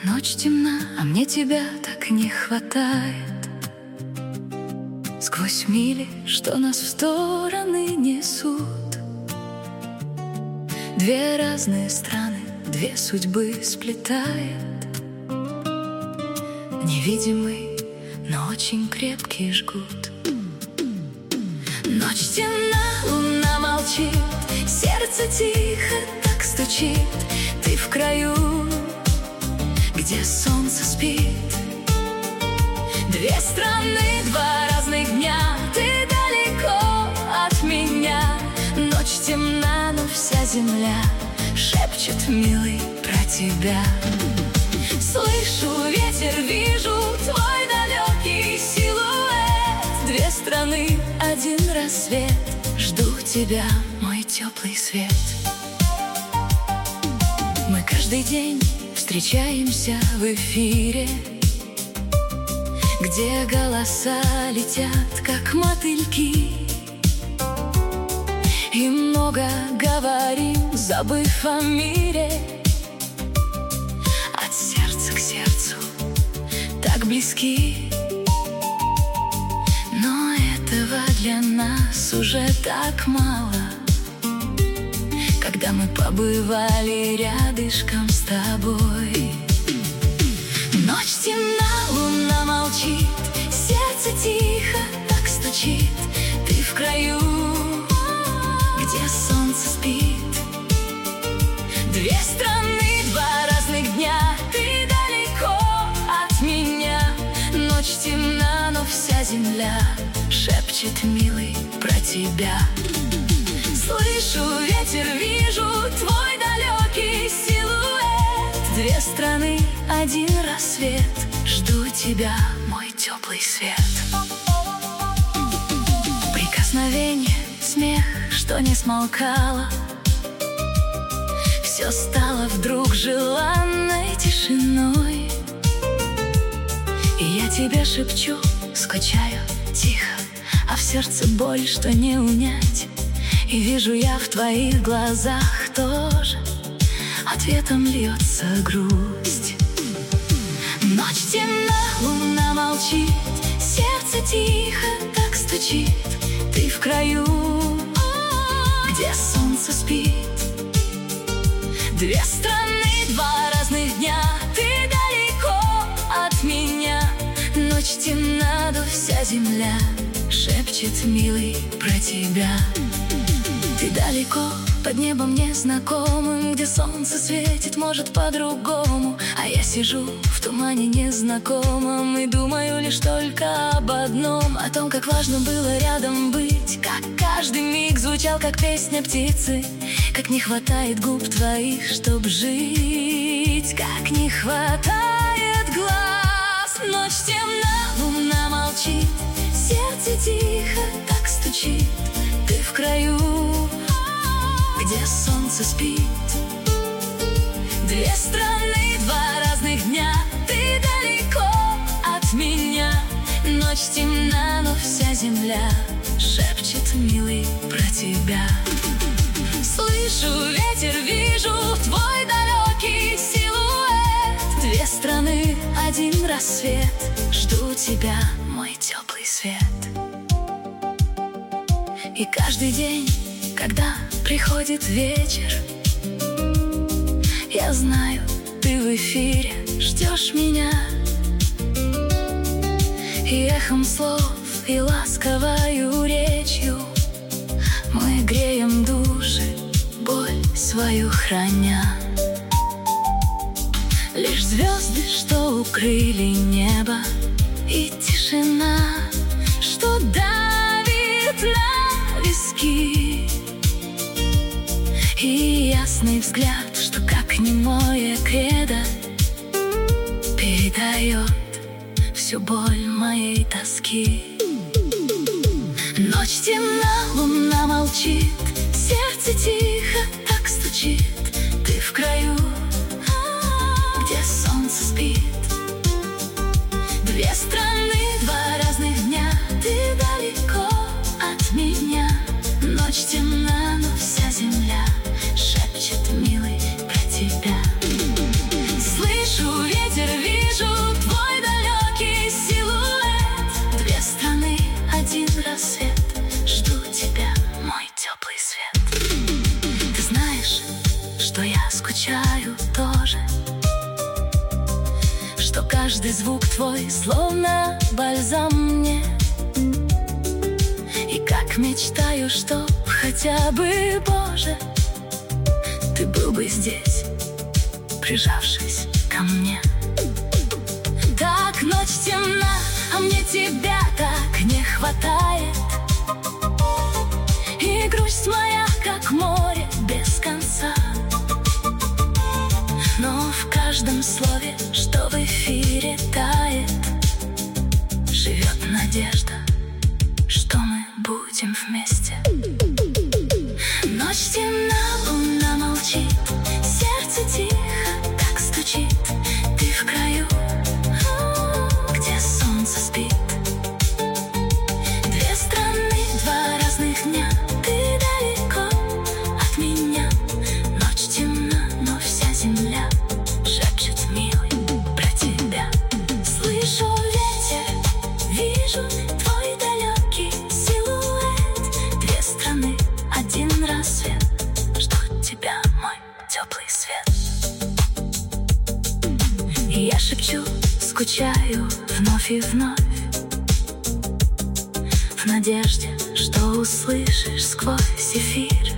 Ночь темна, а мне тебя так не хватает. Сквозь мили, что нас в стороны несут. Две разные страны, две судьбы сплетает. Невидимый, но очень крепкий жгут. Ночь темна, луна молчит, сердце тихо так стучит. Ты в краю, где солнце спит. Две страны, два разных дня. Ты далеко от меня. Ночь темна, но вся земля шепчет, милый, про тебя. Слышу ветер, вижу твой далекий силуэт. Две страны, один рассвет. Жду тебя, мой теплый свет. Мы каждый день встречаемся в эфире, где голоса летят, как мотыльки. И много говорим, забыв о мире. От сердца к сердцу так близки. Но этого для нас уже так мало, когда мы побывали рядышком с тобой. Ночь темна, луна молчит, сердце тихо так стучит. Ты в краю, где солнце спит. Две страны, два разных дня. Ты далеко от меня. Ночь темна, но вся земля шепчет, милый, про тебя. Слышу ветер, вижу твой далекий силуэт. Две страны, один рассвет. Жду тебя, мой теплый свет. Прикосновение, смех, что не смолкало. Все стало вдруг желанной тишиной. И я тебе шепчу, скучаю тихо, а в сердце боль, что не унять. И вижу я в твоих глазах тоже ответом льется грусть. Ночь темна, луна молчит, сердце тихо так стучит. Ты в краю, где солнце спит. Две страны, два разных дня. Ты далеко от меня. Ночь темна, но вся земля шепчет, милый, про тебя. Ты далеко, под небом незнакомым, где солнце светит, может, по-другому. А я сижу в тумане незнакомом и думаю лишь только об одном. О том, как важно было рядом быть, как каждый миг звучал, как песня птицы. Как не хватает губ твоих, чтоб жить. Как не хватает глаз. Ночь темна, луна молчит, сердце тихо так стучит. Ты в краю, где солнце спит. Две страны, два разных дня. Ты далеко от меня. Ночь темна, но вся земля шепчет, милый, про тебя. Слышу ветер, вижу твой далекий силуэт. Две страны, один рассвет. Жду тебя, мой теплый свет. И каждый день, когда приходит вечер, я знаю, ты в эфире ждешь меня. И эхом слов, и ласковою речью мы греем души, боль свою храня. Лишь звезды, что укрыли небо, и тишина, что давит на виски. И ясный взгляд, что как немое кредо передает всю боль моей тоски. Ночь темна, луна молчит, сердце тихо так стучит. Ты в краю, где солнце спит. Две страны, два разных дня. Ты далеко от меня. Ночь темна, но вся земля шепчет, милый, про тебя. Слышу ветер, что я скучаю тоже, что каждый звук твой словно бальзам мне. И как мечтаю, чтоб хотя бы, Боже, ты был бы здесь, прижавшись ко мне. Так ночь темна, а мне тебя так не хватает. И грусть моя, как море без конца. Но в каждом слове, что в эфире тает, живет надежда, что мы будем вместе. Ночь темна, луна молчит, сердце тихо так стучит. Ты в краю, где солнце спит. Две страны, два разных дня. Ты далеко от меня. Ночь темна, но вся земля шепчет, милый, про тебя. Слышу ветер, вижу твой далекий силуэт. Две страны, один рассвет, ждут тебя, мой теплый свет. И я шепчу, скучаю вновь и вновь, в надежде, что услышишь сквозь эфир.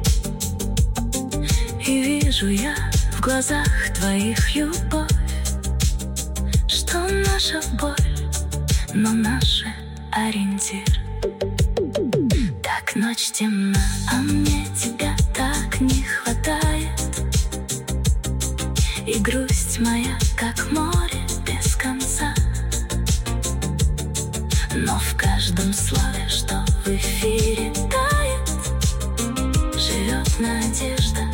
И вижу я в глазах твоих любовь, что наша боль, но наш ориентир. Так ночь темна, а мне тебя так не хватает. И грусть моя, как море без конца. Но в каждом слове, что в эфире тает, живет надежда,